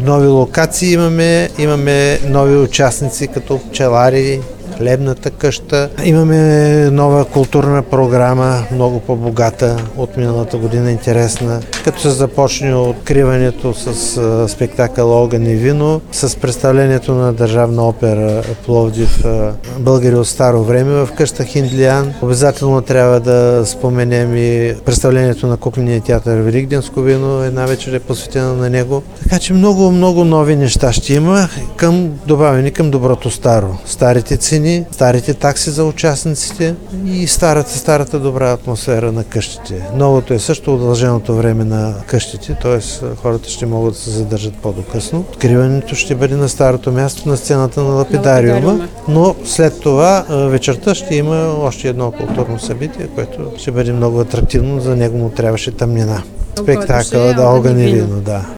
Нови локации имаме нови участници като пчелари, хлебната къща. Имаме нова културна програма, много по-богата от миналата година, интересна. Като се започне откриването с спектакъл Огън и вино, с представлението на Държавна опера Пловдив Българи от старо време в къща Хиндлиян. Обязателно трябва да споменем и представлението на кукления театър Великденско вино, една вечер е посветена на него. Така че много нови неща ще има, добавени към доброто старо. Старите цени, старите такси за участниците и старата добра атмосфера на къщите. Новото е също удълженото време на къщите, т.е. хората ще могат да се задържат по-докъсно. Откриването ще бъде на старото място на сцената на Лапидариума, но след това вечерта ще има още едно културно събитие, което ще бъде много атрактивно, за него му трябваше тъмнина. Спектакъл Огън и вино, да.